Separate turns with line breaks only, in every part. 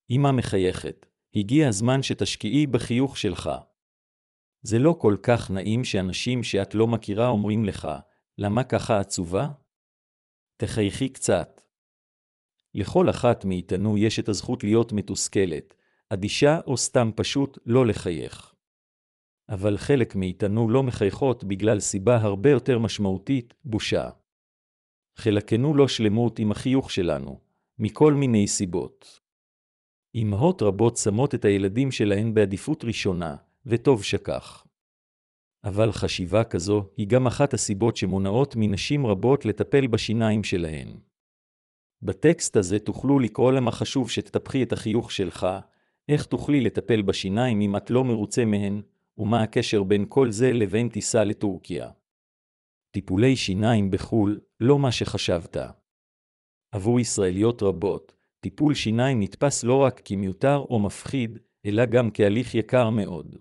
אמא מחייכת, הגיע הזמן שתשקיעי בחיוך שלך. זה לא כל כך נעים שאנשים שאת לא מכירה אומרים לך, למה ככה עצובה? תחייכי קצת. לכל אחת מאיתנו יש את הזכות להיות מתוסכלת, אדישה או סתם פשוט לא לחייך. אבל חלק מאיתנו לא מחייכות בגלל סיבה הרבה יותר משמעותית, בושה. חלקנו לא שלמות עם החיוך שלנו, מכל מיני סיבות. אמהות רבות שמות את הילדים שלהן בעדיפות ראשונה, וטוב שכך. אבל חשיבה כזו היא גם אחת הסיבות שמונעות מנשים רבות לטפל בשיניים שלהן. בטקסט הזה תוכלו לקרוא למה חשוב שתטפחי את החיוך שלך, איך תוכלי לטפל בשיניים אם את לא מרוצה מהן, ומה הקשר בין כל זה לבין טיסה לטורקיה. טיפולי שיניים בחול, לא מה שחשבת. עבור ישראליות רבות, טיפול שיניים נתפס לא רק כמיותר או מפחיד, אלא גם כהליך יקר מאוד.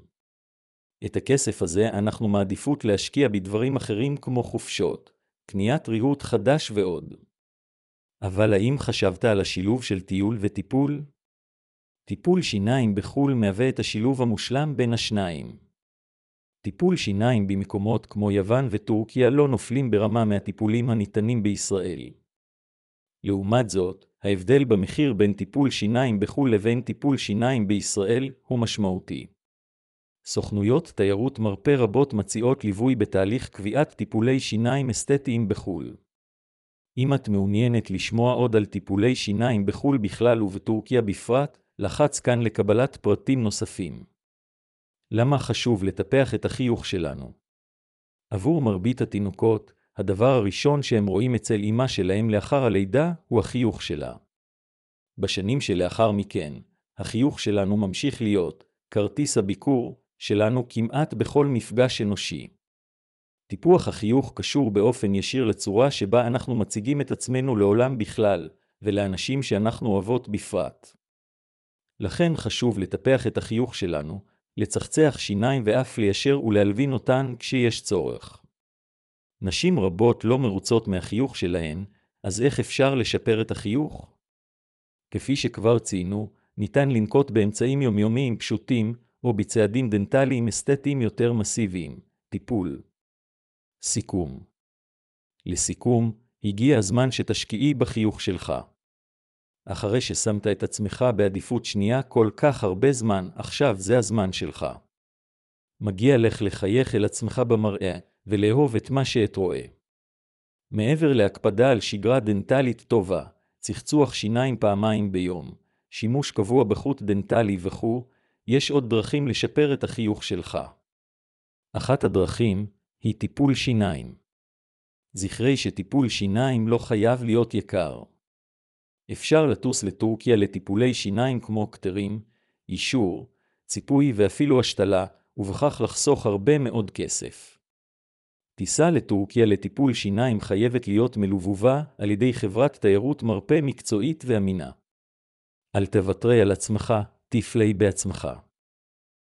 את הכסף הזה אנחנו מעדיפות להשקיע בדברים אחרים כמו חופשות, קניית ריהוט חדש ועוד. אבל האם חשבת על השילוב של טיול וטיפול? טיפול שיניים בחול מהווה את השילוב המושלם בין השניים. טיפול שיניים במקומות כמו יוון וטורקיה לא נופלים ברמה מהטיפולים הניתנים בישראל. לעומת זאת, ההבדל במחיר בין טיפול שיניים בחול לבין טיפול שיניים בישראל הוא משמעותי. סוכנויות תיירות מרפא רבות מציעות ליווי בתהליך קביעת טיפולי שיניים אסתטיים בחול. אם את מעוניינת לשמוע עוד על טיפולי שיניים בחול בכלל ובטורקיה בפרט, לחץ כאן לקבלת פרטים נוספים. למה חשוב לטפח את החיוך שלנו? עבור מרבית התינוקות, הדבר הראשון שהם רואים אצל אמא שלהם לאחר הלידה הוא החיוך שלה. בשנים שלאחר מכן, החיוך שלנו ממשיך להיות כרטיס הביקור שלנו כמעט בכל מפגש אנושי. טיפוח החיוך קשור באופן ישיר לצורה שבה אנחנו מציגים את עצמנו לעולם בכלל, ולאנשים שאנחנו אוהבות בפרט. לכן חשוב לטפח את החיוך שלנו, לצחצח שיניים ואף ליישר ולהלבין אותן כשיש צורך. נשים רבות לא מרוצות מהחיוך שלהן, אז איך אפשר לשפר את החיוך? כפי שכבר ציינו, ניתן לנקוט באמצעים יומיומיים פשוטים, או בצעדים דנטליים אסתטיים יותר מסיביים. טיפול. סיכום. לסיכום, הגיע הזמן שתשקיעי בחיוך שלך. אחרי ששמת את עצמך בעדיפות שנייה כל כך הרבה זמן, עכשיו זה הזמן שלך. מגיע לך לחייך אל עצמך במראה, ולאהוב את מה שאת רואה. מעבר להקפדה על שגרה דנטלית טובה, צחצוח שיניים פעמיים ביום, שימוש קבוע בחוט דנטלי וכו', יש עוד דרכים לשפר את החיוך שלך. אחת הדרכים היא טיפול שיניים. זכרי שטיפול שיניים לא חייב להיות יקר. אפשר לטוס לטורקיה לטיפולי שיניים כמו קטרים, אישור, ציפוי ואפילו השתלה, ובכך לחסוך הרבה מאוד כסף. טיסה לטורקיה לטיפול שיניים חייבת להיות מלווה על ידי חברת תיירות מרפא מקצועית ואמינה. אל תוותרי על עצמך, תפלי בעצמך.